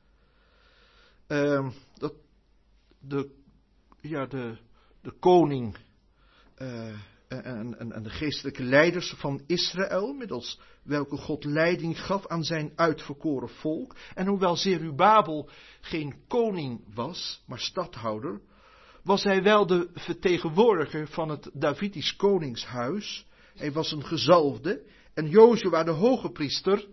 De koning en de geestelijke leiders van Israël, middels welke God leiding gaf aan zijn uitverkoren volk. En hoewel Zerubabel geen koning was, maar stadhouder, was hij wel de vertegenwoordiger van het Davidisch koningshuis. Hij was een gezalfde. En Jozua, de hoge priester,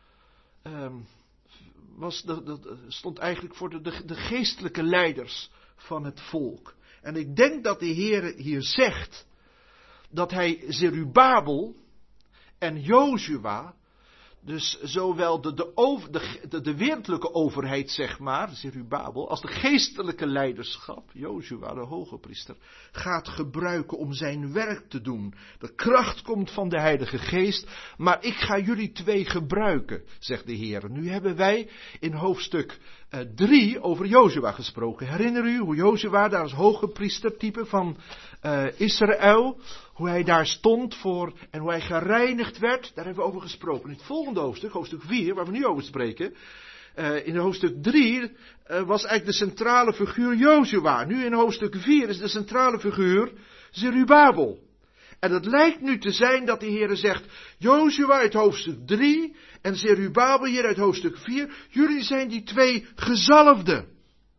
stond eigenlijk voor de geestelijke leiders van het volk. En ik denk dat de Heer hier zegt dat hij Zerubabel en Jozua, dus zowel de wereldlijke overheid, zeg maar, Zerubabel, als de geestelijke leiderschap, Jozua, de hoge priester, gaat gebruiken om zijn werk te doen. De kracht komt van de Heilige Geest, maar ik ga jullie 2 gebruiken, zegt de Heer. Nu hebben wij in hoofdstuk 3 over Jozua gesproken. Herinner u hoe Jozua daar als hoge priestertype van Israël, hoe hij daar stond voor en hoe hij gereinigd werd, daar hebben we over gesproken. In het volgende hoofdstuk, hoofdstuk 4, waar we nu over spreken, in hoofdstuk 3 was eigenlijk de centrale figuur Jozua. Nu in hoofdstuk 4 is de centrale figuur Zerubabel. En het lijkt nu te zijn dat de Heer zegt, Jozua uit hoofdstuk 3 en Zerubabel hier uit hoofdstuk 4, jullie zijn die 2 gezalfden.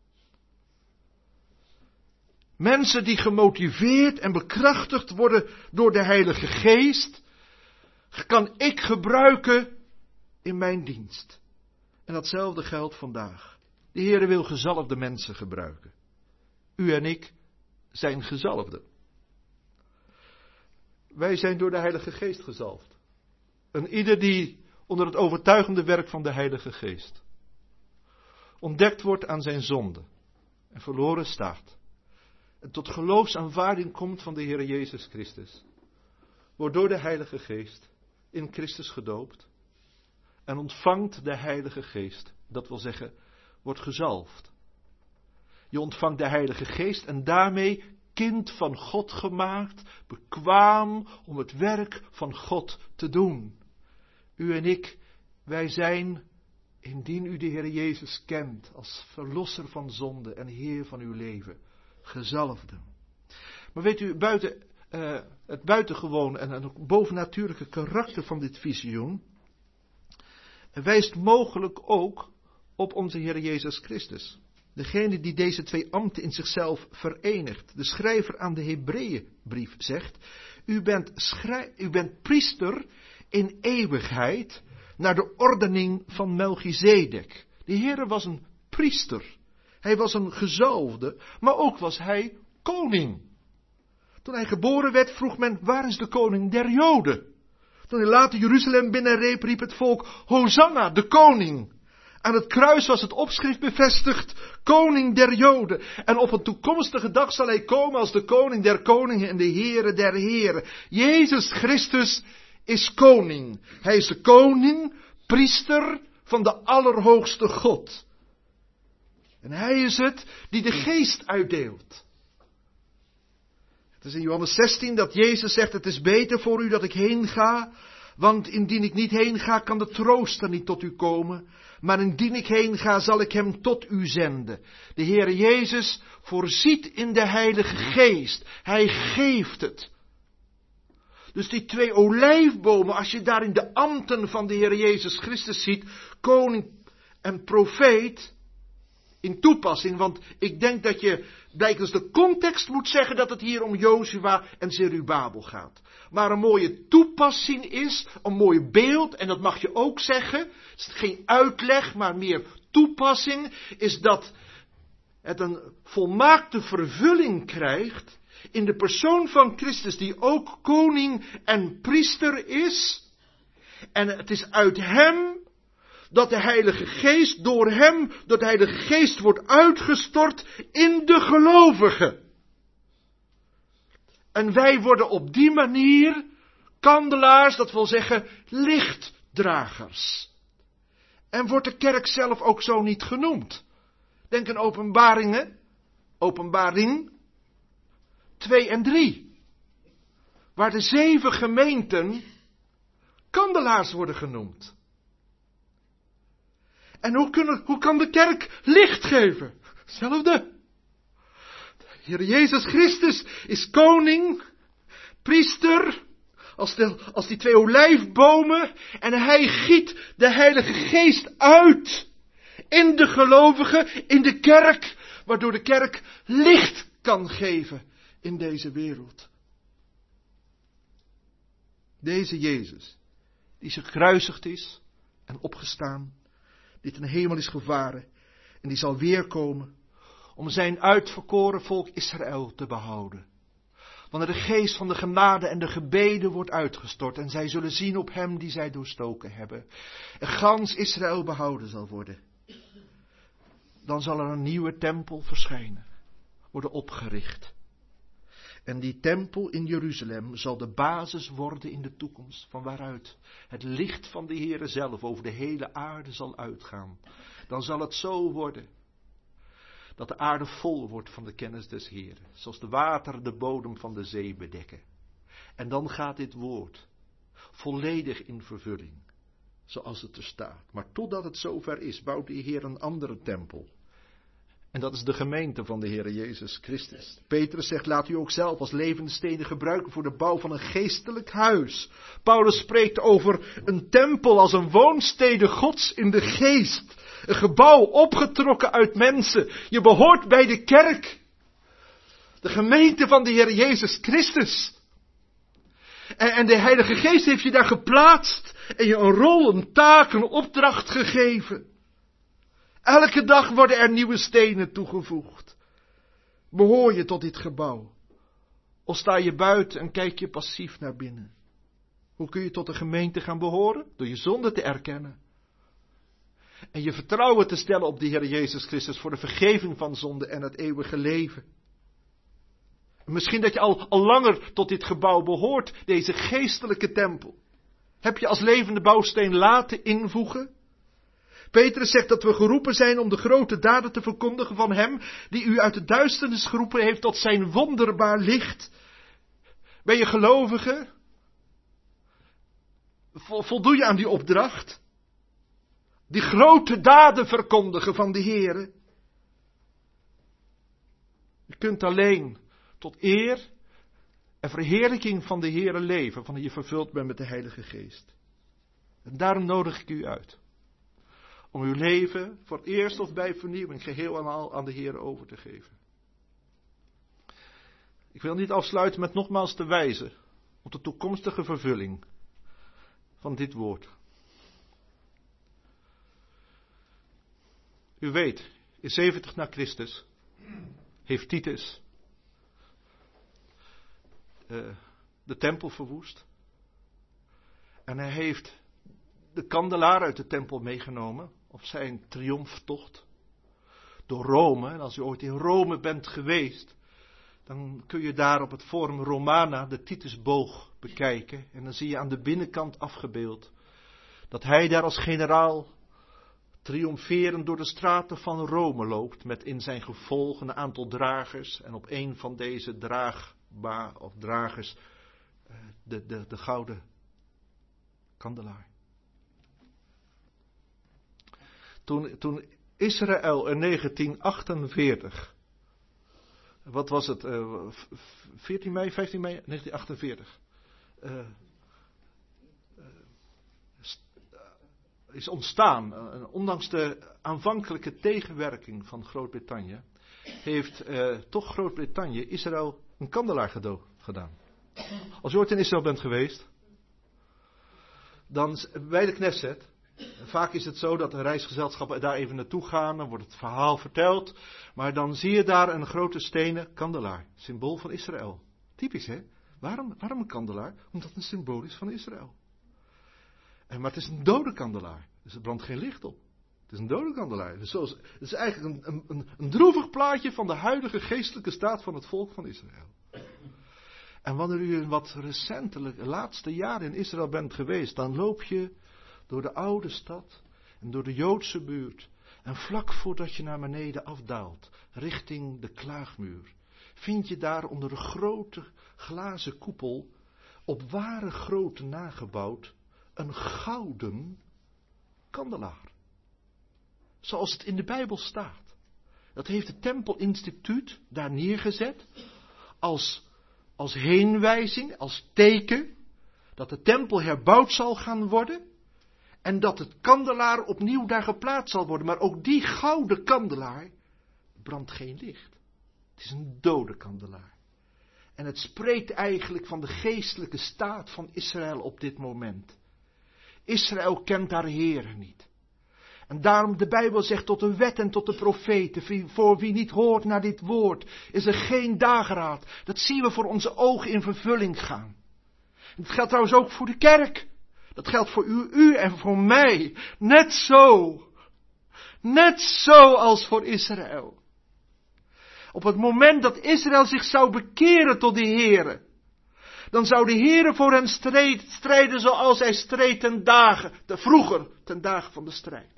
Mensen die gemotiveerd en bekrachtigd worden door de Heilige Geest, kan ik gebruiken in mijn dienst. En datzelfde geldt vandaag. De Heer wil gezalfde mensen gebruiken. U en ik zijn gezalfden. Wij zijn door de Heilige Geest gezalfd. En ieder die onder het overtuigende werk van de Heilige Geest ontdekt wordt aan zijn zonde en verloren staat en tot geloofsaanvaarding komt van de Heer Jezus Christus, wordt door de Heilige Geest in Christus gedoopt en ontvangt de Heilige Geest. Dat wil zeggen, wordt gezalfd. Je ontvangt de Heilige Geest en daarmee kind van God gemaakt, bekwaam om het werk van God te doen. U en ik, wij zijn, indien u de Heer Jezus kent als verlosser van zonde en Heer van uw leven, gezalfden. Maar weet u, het buitengewoon en ook bovennatuurlijke karakter van dit visioen wijst mogelijk ook op onze Heer Jezus Christus. Degene die deze twee ambten in zichzelf verenigt. De schrijver aan de Hebreeënbrief zegt, u bent priester in eeuwigheid naar de ordening van Melchizedek. De Heere was een priester. Hij was een gezalfde, maar ook was hij koning. Toen hij geboren werd, vroeg men, waar is de koning der Joden? Toen hij later Jeruzalem binnenreep, riep het volk, Hosanna, de koning. Aan het kruis was het opschrift bevestigd, koning der Joden. En op een toekomstige dag zal hij komen als de koning der koningen en de Heere der heren. Jezus Christus is koning. Hij is de koning, priester van de Allerhoogste God. En hij is het die de geest uitdeelt. Het is in Johannes 16 dat Jezus zegt, het is beter voor u dat ik heen ga, want indien ik niet heen ga, kan de trooster niet tot u komen. Maar indien ik heen ga, zal ik hem tot u zenden. De Heere Jezus voorziet in de Heilige Geest. Hij geeft het. Dus die twee olijfbomen, als je daarin de ambten van de Heere Jezus Christus ziet, koning en profeet, in toepassing, want ik denk dat je blijkens de context moet zeggen dat het hier om Jozua en Zerubabel gaat. Maar een mooie toepassing is, een mooi beeld, en dat mag je ook zeggen, het is geen uitleg, maar meer toepassing, is dat het een volmaakte vervulling krijgt in de persoon van Christus, die ook koning en priester is. En het is uit hem dat de Heilige Geest door hem, door de Heilige Geest wordt uitgestort in de gelovigen. En wij worden op die manier kandelaars, dat wil zeggen lichtdragers. En wordt de kerk zelf ook zo niet genoemd. Denk aan Openbaring 2 en 3. Waar de 7 gemeenten kandelaars worden genoemd. En hoe kan de kerk licht geven? Hetzelfde. De Heer Jezus Christus is koning, priester, als die twee olijfbomen. En hij giet de Heilige Geest uit in de gelovigen, in de kerk. Waardoor de kerk licht kan geven in deze wereld. Deze Jezus, die gekruisigd is en opgestaan, die ten hemel is gevaren en die zal weerkomen om zijn uitverkoren volk Israël te behouden. Wanneer de geest van de genade en de gebeden wordt uitgestort en zij zullen zien op hem die zij doorstoken hebben. En gans Israël behouden zal worden. Dan zal er een nieuwe tempel verschijnen, worden opgericht. En die tempel in Jeruzalem zal de basis worden in de toekomst, van waaruit het licht van de Heere zelf over de hele aarde zal uitgaan. Dan zal het zo worden dat de aarde vol wordt van de kennis des Heeren, zoals de wateren de bodem van de zee bedekken. En dan gaat dit woord volledig in vervulling, zoals het er staat. Maar totdat het zover is, bouwt de Heer een andere tempel. En dat is de gemeente van de Heer Jezus Christus. Petrus zegt, laat u ook zelf als levende stenen gebruiken voor de bouw van een geestelijk huis. Paulus spreekt over een tempel als een woonstede Gods in de geest. Een gebouw opgetrokken uit mensen. Je behoort bij de kerk. De gemeente van de Heer Jezus Christus. En de Heilige Geest heeft je daar geplaatst. En je een rol, een taak, een opdracht gegeven. Elke dag worden er nieuwe stenen toegevoegd. Behoor je tot dit gebouw. Of sta je buiten en kijk je passief naar binnen? Hoe kun je tot de gemeente gaan behoren? Door je zonde te erkennen. En je vertrouwen te stellen op de Heer Jezus Christus voor de vergeving van zonde en het eeuwige leven. En misschien dat je al langer tot dit gebouw behoort, deze geestelijke tempel. Heb je als levende bouwsteen laten invoegen? Petrus zegt dat we geroepen zijn om de grote daden te verkondigen van Hem, die u uit de duisternis geroepen heeft tot zijn wonderbaar licht. Ben je gelovige? Voldoe je aan die opdracht? Die grote daden verkondigen van de Heere. Je kunt alleen tot eer en verheerlijking van de Heere leven, wanneer je vervuld bent met de Heilige Geest. En daarom nodig ik u uit. Om uw leven voor eerst of bij vernieuwing geheel en al aan de Heere over te geven. Ik wil niet afsluiten met nogmaals te wijzen op de toekomstige vervulling van dit woord. U weet, in 70 na Christus heeft Titus de tempel verwoest. En hij heeft de kandelaar uit de tempel meegenomen op zijn triomftocht door Rome. En als u ooit in Rome bent geweest, dan kun je daar op het Forum Romana de Titusboog bekijken. En dan zie je aan de binnenkant afgebeeld dat hij daar als generaal triomferend door de straten van Rome loopt, met in zijn gevolg een aantal dragers. En op een van deze dragers de gouden kandelaar. Toen Israël in 1948, wat was het, 14 mei, 15 mei 1948, is ontstaan, ondanks de aanvankelijke tegenwerking van Groot-Brittannië, heeft toch Groot-Brittannië Israël een kandelaar gedaan. Als u ooit in Israël bent geweest, dan bij de Knesset, vaak is het zo dat de reisgezelschappen daar even naartoe gaan, dan wordt het verhaal verteld, maar dan zie je daar een grote stenen kandelaar, symbool van Israël. Typisch, hè? Waarom een kandelaar? Omdat het een symbool is van Israël. Maar het is een dode kandelaar, dus er brandt geen licht op. Het is een dode kandelaar. Dus het is eigenlijk een droevig plaatje van de huidige geestelijke staat van het volk van Israël. En wanneer u in wat recentelijk, de laatste jaren in Israël bent geweest, dan loop je door de oude stad en door de Joodse buurt. En vlak voordat je naar beneden afdaalt, richting de Klaagmuur, vind je daar onder een grote glazen koepel, op ware grootte nagebouwd, een gouden kandelaar. Zoals het in de Bijbel staat. Dat heeft het Tempelinstituut daar neergezet als heenwijzing, als teken, dat de tempel herbouwd zal gaan worden en dat het kandelaar opnieuw daar geplaatst zal worden. Maar ook die gouden kandelaar brandt geen licht. Het is een dode kandelaar. En het spreekt eigenlijk van de geestelijke staat van Israël op dit moment. Israël kent haar Heere niet. En daarom de Bijbel zegt tot de wet en tot de profeten, voor wie niet hoort naar dit woord, is er geen dageraad. Dat zien we voor onze ogen in vervulling gaan. En dat geldt trouwens ook voor de kerk. Dat geldt voor u en voor mij. Net zo als voor Israël. Op het moment dat Israël zich zou bekeren tot de Heere, dan zou de Heere voor hen strijden zoals hij streed vroeger ten dagen van de strijd.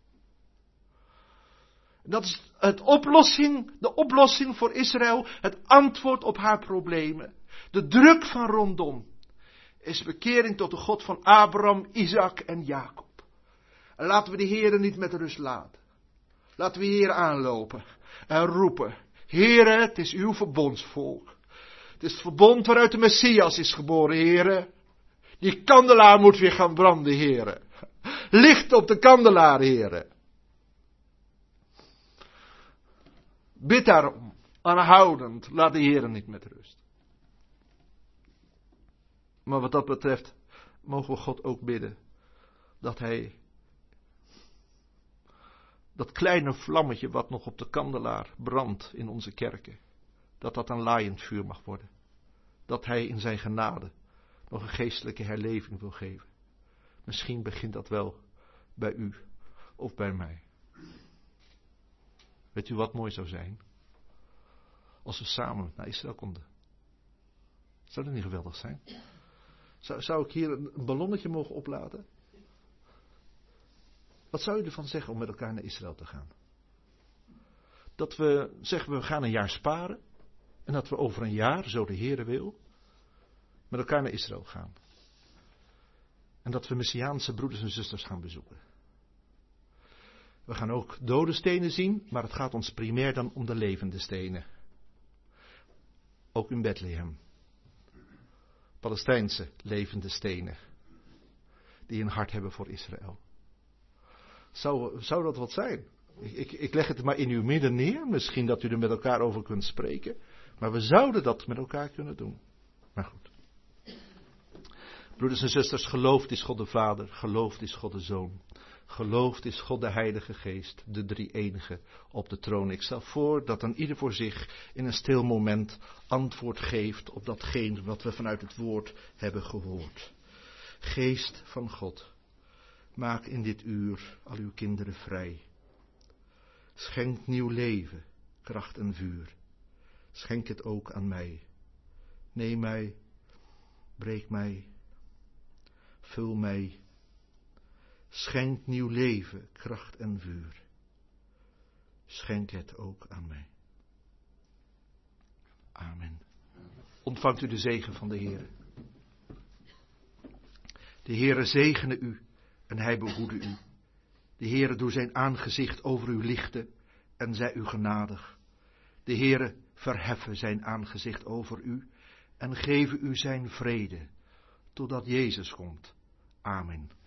Dat is de oplossing voor Israël, het antwoord op haar problemen. De druk van rondom is bekering tot de God van Abraham, Isaac en Jacob. En laten we de Heere niet met rust laten. Laten we hier aanlopen en roepen: Heere, het is uw verbondsvolk. Het is het verbond waaruit de Messias is geboren, Heere. Die kandelaar moet weer gaan branden, Heere. Licht op de kandelaar, Heere. Bid daarom, aanhoudend, laat de Heere niet met rust. Maar wat dat betreft, mogen we God ook bidden, dat Hij dat kleine vlammetje wat nog op de kandelaar brandt in onze kerken, dat een laaiend vuur mag worden. dat hij in zijn genade nog een geestelijke herleving wil geven. Misschien begint dat wel bij u of bij mij. Weet u wat mooi zou zijn? Als we samen naar Israël konden. Zou dat niet geweldig zijn? Zou ik hier een ballonnetje mogen oplaten? Wat zou je ervan zeggen om met elkaar naar Israël te gaan? Dat we zeggen, we gaan een jaar sparen. En dat we over een jaar, zo de Heere wil, met elkaar naar Israël gaan. En dat we Messiaanse broeders en zusters gaan bezoeken. We gaan ook dode stenen zien, maar het gaat ons primair dan om de levende stenen. Ook in Bethlehem. Palestijnse levende stenen. Die een hart hebben voor Israël. Zou dat wat zijn? Ik leg het maar in uw midden neer. Misschien dat u er met elkaar over kunt spreken. Maar we zouden dat met elkaar kunnen doen. Maar goed. Broeders en zusters, geloofd is God de Vader. Geloofd is God de Zoon. Geloofd is God de Heilige Geest. De drie-enige op de troon. Ik stel voor dat dan ieder voor zich in een stil moment antwoord geeft op datgene wat we vanuit het woord hebben gehoord. Geest van God. Maak in dit uur al uw kinderen vrij. Schenk nieuw leven, kracht en vuur. Schenk het ook aan mij. Neem mij, breek mij, vul mij. Schenk nieuw leven, kracht en vuur. Schenk het ook aan mij. Amen. Ontvangt u de zegen van de Heer. De Heere zegene u en hij behoede u. De Heere doe zijn aangezicht over u lichten en zij u genadig. De Heere verheffen zijn aangezicht over u en geven u zijn vrede, totdat Jezus komt. Amen.